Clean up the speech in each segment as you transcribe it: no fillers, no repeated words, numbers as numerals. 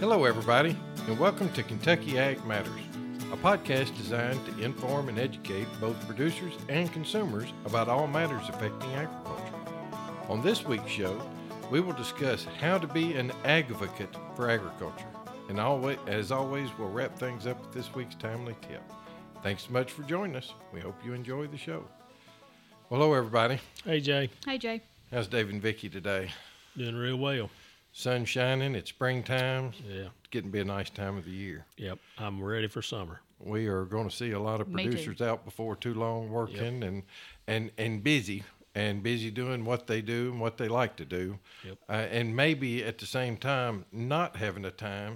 Hello, everybody, and welcome to Kentucky Ag Matters, a podcast designed to inform and educate both producers and consumers about all matters affecting agriculture. On this week's show, we will discuss how to be an advocate for agriculture. And as always, we'll wrap things up with this week's timely tip. Thanks so much for joining us. We hope you enjoy the show. Well, hello, everybody. Hey, Jay. Hey, Jay. How's Dave and Vicky today? Doing real well. Sun shining. It's springtime. Yeah. It's getting to be a nice time of the year. Yep. I'm ready for summer. We are going to see a lot of Me producers too. out before too long working and busy doing what they do and what they like to do. Yep. And maybe at the same time not having the time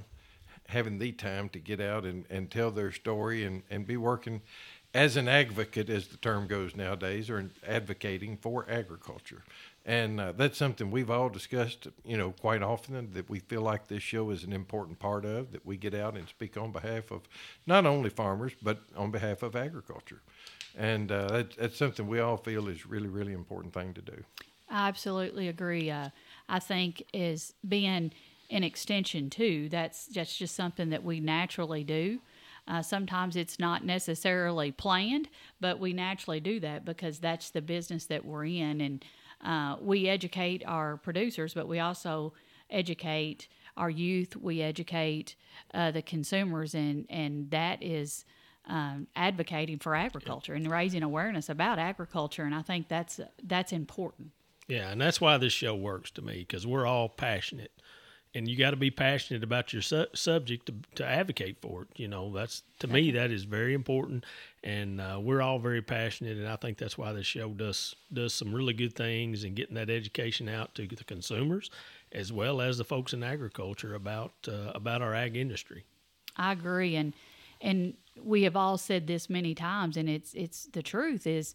to get out and tell their story and be working as an advocate, as the term goes nowadays, or advocating for agriculture. And that's something we've all discussed, quite often, that we feel like this show is an important part of, that we get out and speak on behalf of not only farmers, but on behalf of agriculture. And that's something we all feel is really, really important thing to do. I absolutely agree. I think is being an extension too. That's just something that we naturally do. Sometimes it's not necessarily planned, but we naturally do that because that's the business that we're in. And we educate our producers, but we also educate our youth. We educate the consumers, and that is advocating for agriculture and raising awareness about agriculture. And I think that's important. Yeah, and that's why this show works to me, because we're all passionate. And you got to be passionate about your subject to advocate for it. That's to me, that is very important. And we're all very passionate. And I think that's why this show does some really good things and getting that education out to the consumers as well as the folks in agriculture about our ag industry. I agree. And we have all said this many times, and it's the truth is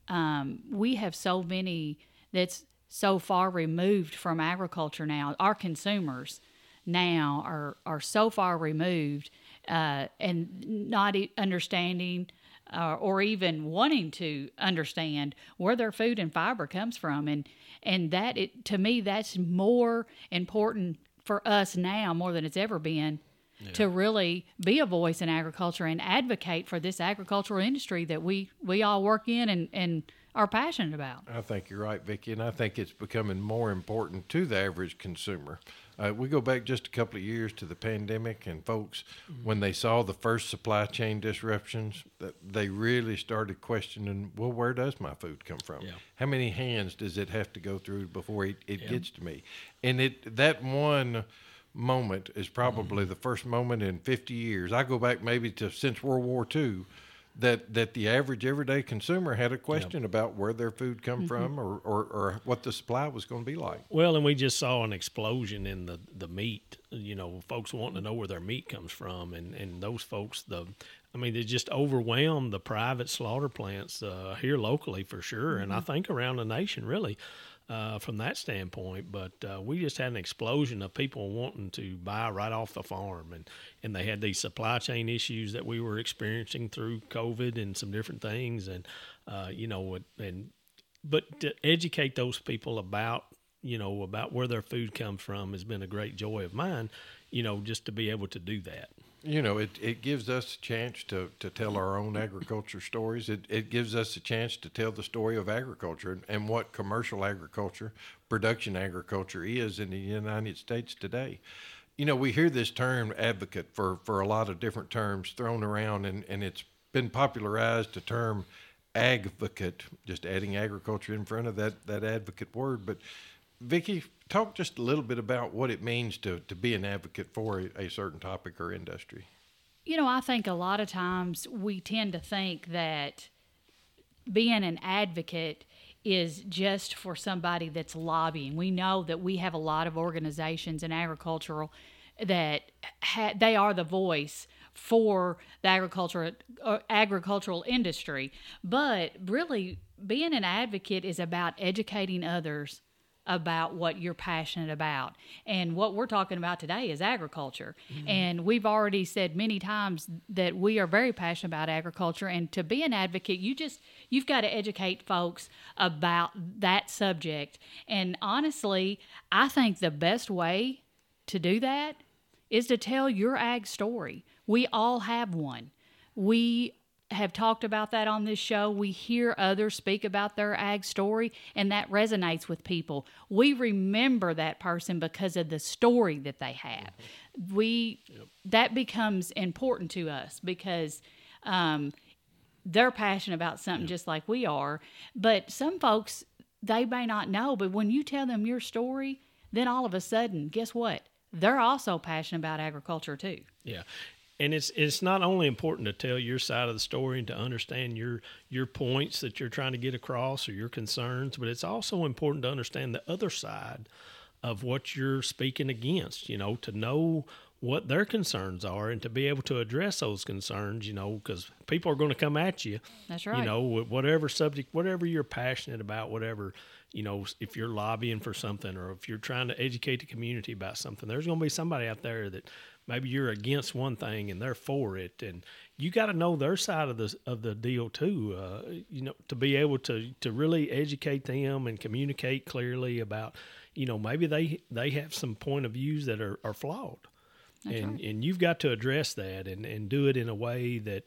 we have so many that's so far removed from agriculture now. Our consumers now are so far removed and not understanding or even wanting to understand where their food and fiber comes from. And that, to me, that's more important for us now more than it's ever been. Yeah. To really be a voice in agriculture and advocate for this agricultural industry that we all work in and are passionate about. I think you're right, Vicki, and I think it's becoming more important to the average consumer. We go back just a couple of years to the pandemic, and folks, when they saw the first supply chain disruptions, they really started questioning, well, where does my food come from? Yeah. How many hands does it have to go through before it gets to me? And that one moment is probably the first moment in 50 years. I go back maybe to since World War II that the average everyday consumer had a question about where their food come from or what the supply was going to be like. Well, and we just saw an explosion in the meat, folks wanting to know where their meat comes from. And those folks, they just overwhelmed the private slaughter plants here locally for sure. And I think around the nation really. From that standpoint, but we just had an explosion of people wanting to buy right off the farm, and they had these supply chain issues that we were experiencing through COVID and some different things, but to educate those people about where their food comes from has been a great joy of mine, just to be able to do that. It gives us a chance to tell our own agriculture stories. It gives us a chance to tell the story of agriculture and what commercial agriculture, production agriculture is in the United States today. We hear this term advocate for a lot of different terms thrown around, and it's been popularized, the term advocate, just adding agriculture in front of that advocate word. But Vicki, talk just a little bit about what it means to be an advocate for a certain topic or industry. I think a lot of times we tend to think that being an advocate is just for somebody that's lobbying. We know that we have a lot of organizations in agricultural that they are the voice for the agricultural industry. But really, being an advocate is about educating others about what you're passionate about. And what we're talking about today is agriculture. Mm-hmm. And we've already said many times that we are very passionate about agriculture. And to be an advocate, you've got to educate folks about that subject. And honestly, I think the best way to do that is to tell your ag story. We all have one. We have talked about that on this show. We hear others speak about their ag story, and that resonates with people. We remember that person because of the story that they have. That becomes important to us because they're passionate about something just like we are. But some folks, they may not know, but when you tell them your story, then all of a sudden, guess what? They're also passionate about agriculture too. Yeah. And it's not only important to tell your side of the story and to understand your points that you're trying to get across or your concerns, but it's also important to understand the other side of what you're speaking against, to know what their concerns are and to be able to address those concerns, because people are going to come at you. That's right. With whatever subject, whatever you're passionate about, whatever, if you're lobbying for something or if you're trying to educate the community about something, there's going to be somebody out there that maybe you're against one thing and they're for it, and you got to know their side of the deal too. To be able to really educate them and communicate clearly about, maybe they have some point of views that are flawed, and you've got to address that and do it in a way that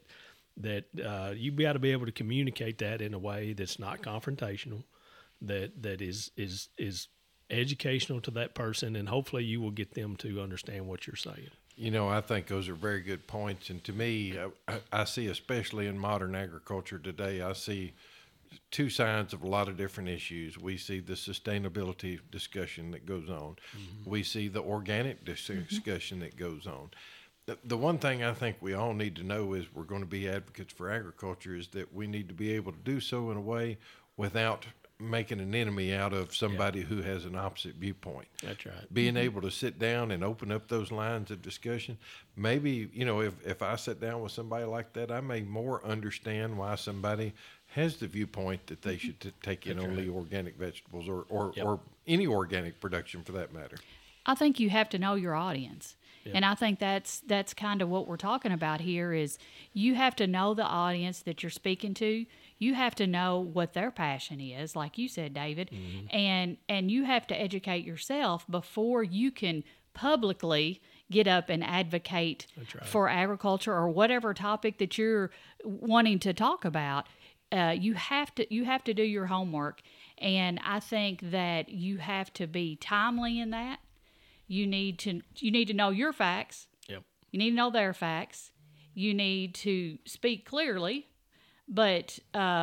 you've got to be able to communicate that in a way that's not confrontational, that is educational to that person, and hopefully you will get them to understand what you're saying. I think those are very good points. And to me, I see, especially in modern agriculture today, I see two sides of a lot of different issues. We see the sustainability discussion that goes on. Mm-hmm. We see the organic discussion that goes on. The one thing I think we all need to know is we're going to be advocates for agriculture is that we need to be able to do so in a way without making an enemy out of somebody who has an opposite viewpoint. That's right. Being able to sit down and open up those lines of discussion. Maybe, if I sit down with somebody like that, I may more understand why somebody has the viewpoint that they should take in only organic vegetables or any organic production for that matter. I think you have to know your audience. Yep. And I think that's kind of what we're talking about here is you have to know the audience that you're speaking to. You have to know what their passion is, like you said, David, and you have to educate yourself before you can publicly get up and advocate for agriculture or whatever topic that you're wanting to talk about. You have to do your homework, and I think that you have to be timely in that. You need to know your facts. Yep. You need to know their facts. You need to speak clearly, but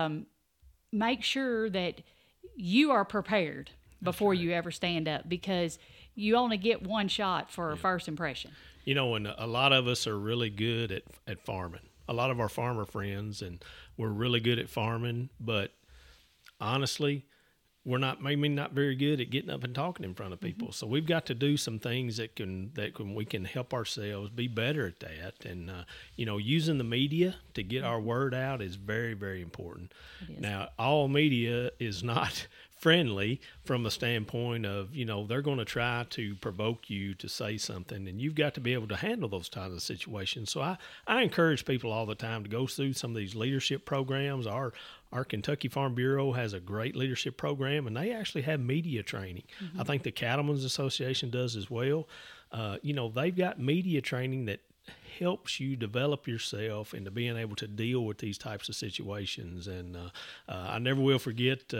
make sure that you are prepared before you ever stand up, because you only get one shot for a first impression. And a lot of us are really good at farming. A lot of our farmer friends, and we're really good at farming, but honestly, we're not very good at getting up and talking in front of people. Mm-hmm. So we've got to do some things that we can help ourselves be better at that. And, using the media to get our word out is very, very important. Now, all media is not friendly from a standpoint of, they're going to try to provoke you to say something, and you've got to be able to handle those kinds of situations. So I encourage people all the time to go through some of these leadership programs. Our Kentucky Farm Bureau has a great leadership program, and they actually have media training. Mm-hmm. I think the Cattlemen's Association does as well. They've got media training that helps you develop yourself into being able to deal with these types of situations. And I never will forget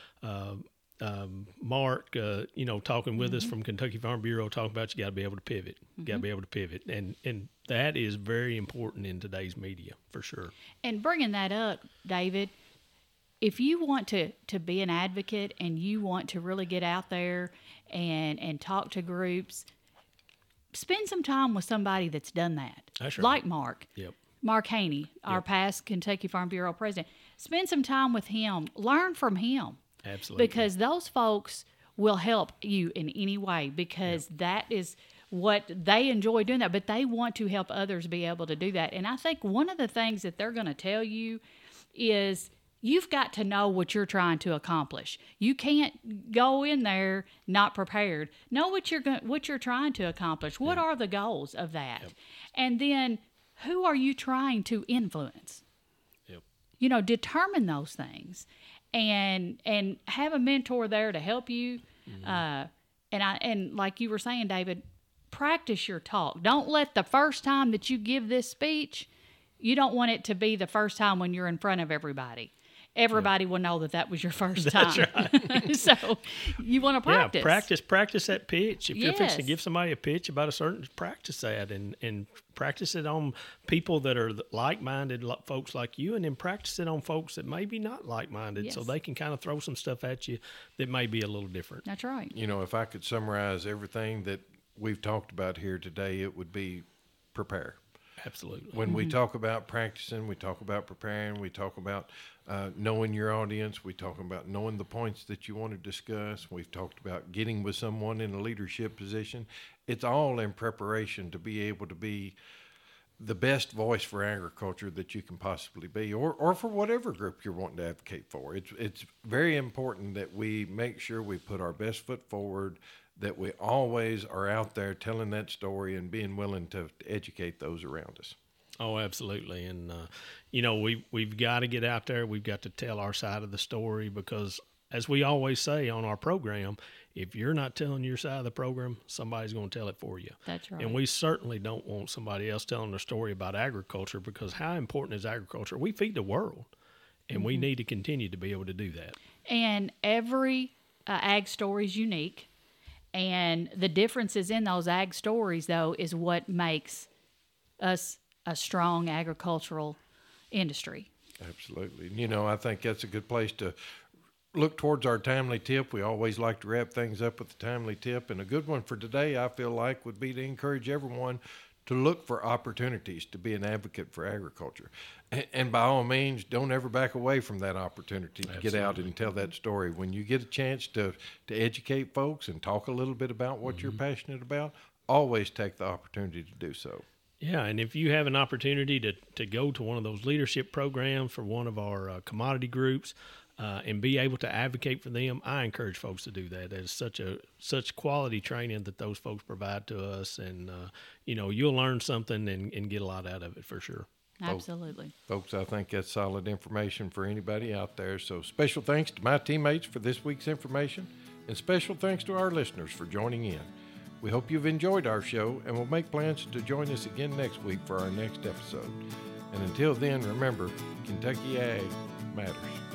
Mark, talking with us from Kentucky Farm Bureau, talking about you got to be able to pivot. You got to be able to pivot. And that is very important in today's media, for sure. And bringing that up, David, if you want to be an advocate and you want to really get out there and talk to groups, spend some time with somebody that's done that. That's right. Like Mark. Yep. Mark Haney, our past Kentucky Farm Bureau president. Spend some time with him. Learn from him. Absolutely. Because those folks will help you in any way, because that is what they enjoy doing that, but they want to help others be able to do that. And I think one of the things that they're going to tell you is you've got to know what you're trying to accomplish. You can't go in there not prepared. Know what you're trying to accomplish. What are the goals of that? Yep. And then who are you trying to influence? Yep. Determine those things. And have a mentor there to help you. Mm-hmm. And like you were saying, David, practice your talk. Don't let the first time that you give this speech, you don't want it to be the first time when you're in front of everybody. Everybody will know that was your first time. That's right. So you want to practice. Yeah, practice that pitch. If you're fixing to Yes. give somebody a pitch about a certain, practice that and practice it on people that are like-minded folks like you, and then practice it on folks that maybe not like-minded, so Yes. they can kind of throw some stuff at you that may be a little different. That's right. You know, if I could summarize everything that we've talked about here today, it would be prepare. Absolutely. When we talk about practicing, we talk about preparing, we talk about knowing your audience, we talk about knowing the points that you want to discuss, we've talked about getting with someone in a leadership position. It's all in preparation to be able to be the best voice for agriculture that you can possibly be, or for whatever group you're wanting to advocate for. It's very important that we make sure we put our best foot forward, that we always are out there telling that story and being willing to educate those around us. Oh, absolutely. And, we've got to get out there. We've got to tell our side of the story because, as we always say on our program, if you're not telling your side of the program, somebody's going to tell it for you. That's right. And we certainly don't want somebody else telling their story about agriculture, because how important is agriculture? We feed the world, and we need to continue to be able to do that. And every ag story is unique. And the differences in those ag stories, though, is what makes us a strong agricultural industry. Absolutely. You know, I think that's a good place to look towards our timely tip. We always like to wrap things up with the timely tip. And a good one for today, I feel like, would be to encourage everyone to look for opportunities to be an advocate for agriculture. And by all means, don't ever back away from that opportunity to get out and tell that story. When you get a chance to educate folks and talk a little bit about what you're passionate about, always take the opportunity to do so. Yeah, and if you have an opportunity to go to one of those leadership programs for one of our commodity groups and be able to advocate for them, I encourage folks to do that. There's such quality training that those folks provide to us, and you'll learn something and get a lot out of it for sure. Absolutely. Folks, I think that's solid information for anybody out there. So special thanks to my teammates for this week's information, and special thanks to our listeners for joining in. We hope you've enjoyed our show, and we'll make plans to join us again next week for our next episode. And until then, remember, Kentucky Ag matters.